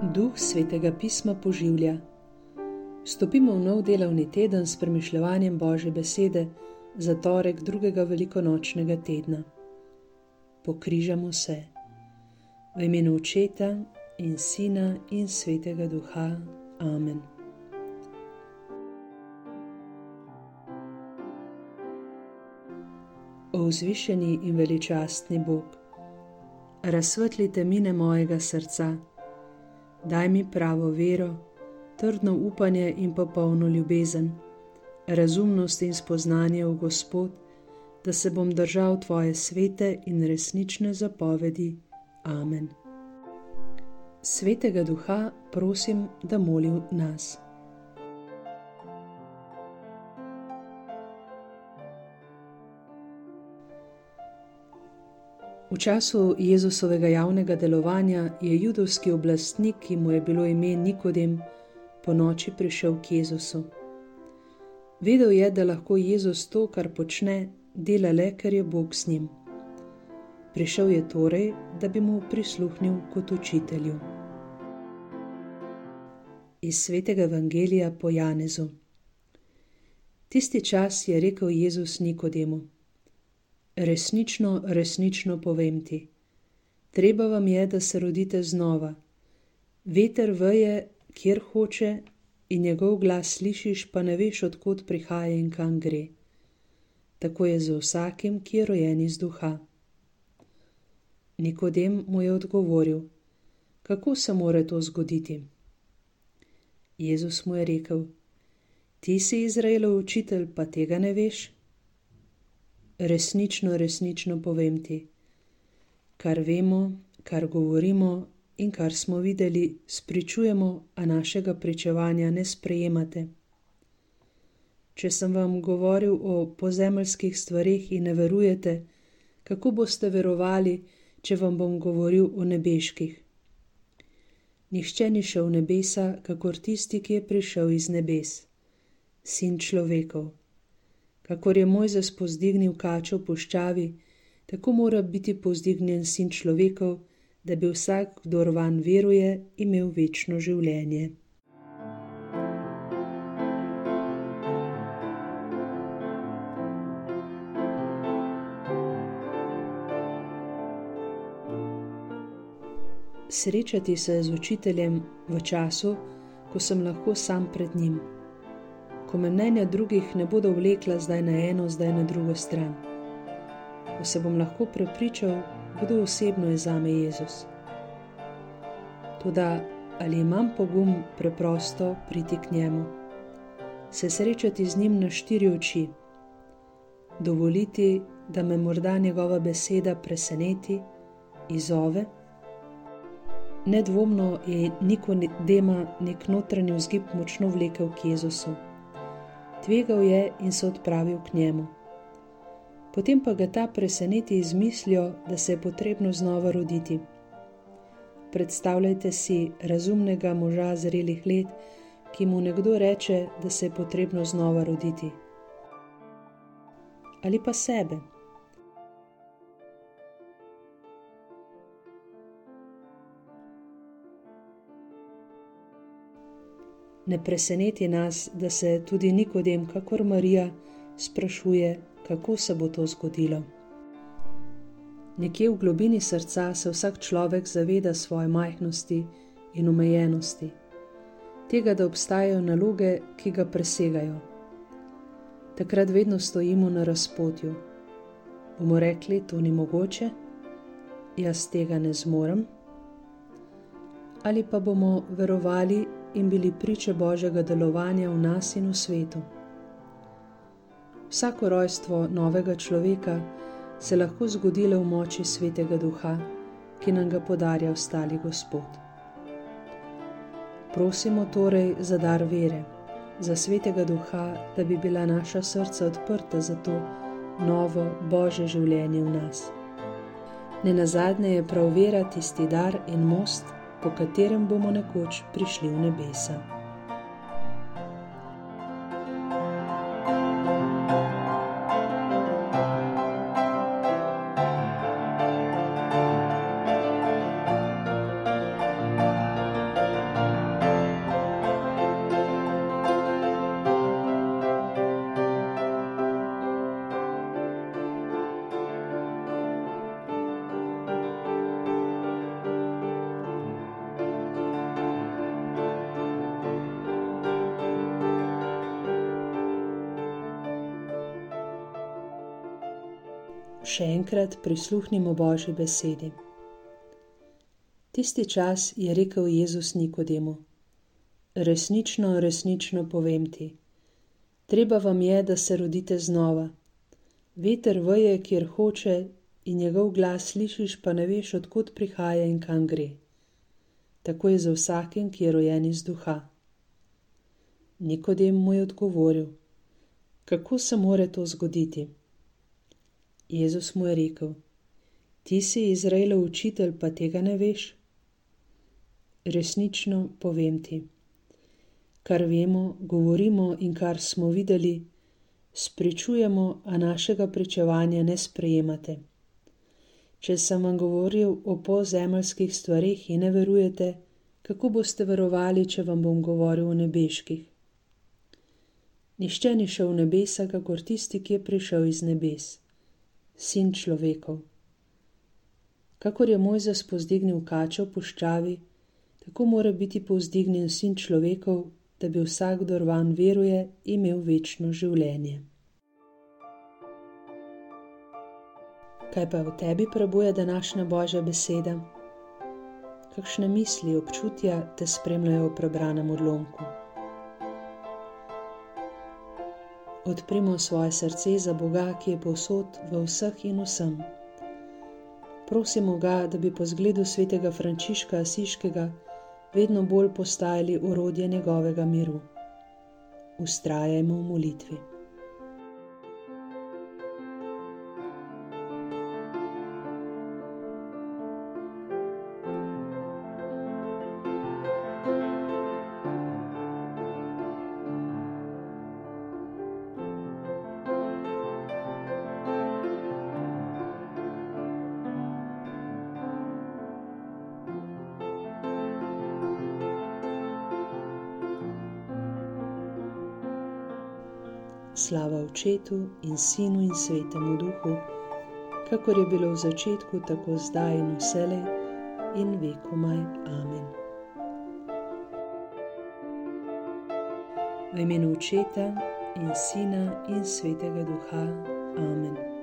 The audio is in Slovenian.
Duh svetega pisma poživlja. Stopimo v nov delovni teden s premišljevanjem Božje besede za torek drugega velikonočnega tedna. Pokrižamo se. V imenu Očeta in Sina in Svetega Duha. Amen. O vzvišeni in veličastni Bog, razsvetli temine mojega srca, daj mi pravo vero, trdno upanje in popolno ljubezen, razumnost in spoznanje v Gospod, da se bom držal Tvoje svete in resnične zapovedi. Amen. Svetega Duha prosim, da moli v nas. V času Jezusovega javnega delovanja je judovski oblastnik, ki mu je bilo ime Nikodem, ponoči prišel k Jezusu. Vedel je, da lahko Jezus to, kar počne, dela le, ker je Bog z njim. Prišel je torej, da bi mu prisluhnil kot učitelju. Iz svetega evangelija po Janezu. Tisti čas je rekel Jezus Nikodemu: Resnično, resnično povem ti, treba vam je, da se rodite znova. Veter veje, kjer hoče, in njegov glas slišiš, pa ne veš, od kod prihaja in kam gre. Tako je z vsakim, ki je rojen iz duha. Nikodem mu je odgovoril: Kako se more to zgoditi? Jezus mu je rekel: Ti si Izraelov učitelj, pa tega ne veš? Resnično, resnično povem ti, kar vemo, kar govorimo in kar smo videli, spričujemo, a našega pričevanja ne sprejemate. Če sem vam govoril o pozemeljskih stvareh in ne verujete, kako boste verovali, če vam bom govoril o nebeških? Nihče ni šel v nebesa, kakor tisti, ki je prišel iz nebes, Sin človekov. Kakor je Mojzes povzdignil kačo v puščavi, tako mora biti povzdignjen Sin človekov, da bi vsak, kdor vanj veruje, imel večno življenje. Srečati se z učiteljem v času, ko sem lahko sam pred njim, ko me mnenja drugih ne bodo vlekla zdaj na eno, zdaj na drugo stran, ko se bom lahko prepričal, kdo osebno je zame Jezus. Toda ali imam pogum preprosto priti k njemu, se srečati z njim na štiri oči, dovoliti, da me morda njegova beseda preseneti, izzove? Nedvomno je Nikodema nek notranji vzgib močno vlekel k Jezusu. Tvegal je in se odpravil k njemu. Potem pa ga ta preseneti z mislijo, da se je potrebno znova roditi. Predstavljajte si razumnega moža zrelih let, ki mu nekdo reče, da se je potrebno znova roditi. Ali pa sebe. Ne preseneti nas, da se tudi Nikodem, kakor Marija, sprašuje, kako se bo to zgodilo. Nekje v globini srca se vsak človek zaveda svoje majhnosti in omejenosti, tega, da obstajajo naloge, ki ga presegajo. Takrat vedno stojimo na razpotju. Bomo rekli, to ni mogoče, jaz tega ne zmorem, ali pa bomo verovali in bili priče Božjega delovanja v nas in v svetu. Vsako rojstvo novega človeka se lahko zgodi le v moči Svetega Duha, ki nam ga podarja ostali Gospod. Prosimo torej za dar vere, za Svetega Duha, da bi bila naša srca odprta za to novo Božje življenje v nas. Nenazadnje je prav vera tisti dar in most, po katerem bomo nekoč prišli v nebesa. Še enkrat prisluhnimo Božji besedi. Tisti čas je rekel Jezus Nikodemu: Resnično, resnično povem ti, treba vam je, da se rodite znova. Veter veje, kjer hoče, in njegov glas slišiš, pa ne veš, od kod prihaja in kam gre. Tako je za vsakim, ki je rojen iz duha. Nikodem mu je odgovoril: Kako se more to zgoditi? Jezus mu je rekel: Ti si Izraelov učitelj, pa tega ne veš? Resnično povem ti, kar vemo, govorimo in kar smo videli, spričujemo, a našega pričevanja ne sprejemate. Če sem vam govoril o pozemeljskih stvareh in ne verujete, kako boste verovali, če vam bom govoril o nebeških? Nihče ni šel v nebesa, kakor tisti, ki je prišel iz nebes, Sin človekov. Kakor je Mojzes povzdignil kačo v puščavi, tako mora biti povzdignjen Sin človekov, da bi vsak, kdor vanj veruje, imel večno življenje. Kaj pa v tebi prebuja današnja Božja beseda? Kakšne misli, občutja te spremljajo v prebranem odlomku? Odprimo svoje srce za Boga, ki je povsod, v vseh in vsem. Prosimo ga, da bi po zgledu svetega Frančiška Asiškega vedno bolj postajali orodje njegovega miru. Vztrajajmo v molitvi. Slava Očetu in Sinu in Svetemu Duhu, kakor je bilo v začetku, tako zdaj in vselej in vekomaj. Amen. V imenu Očeta in Sina in Svetega Duha. Amen.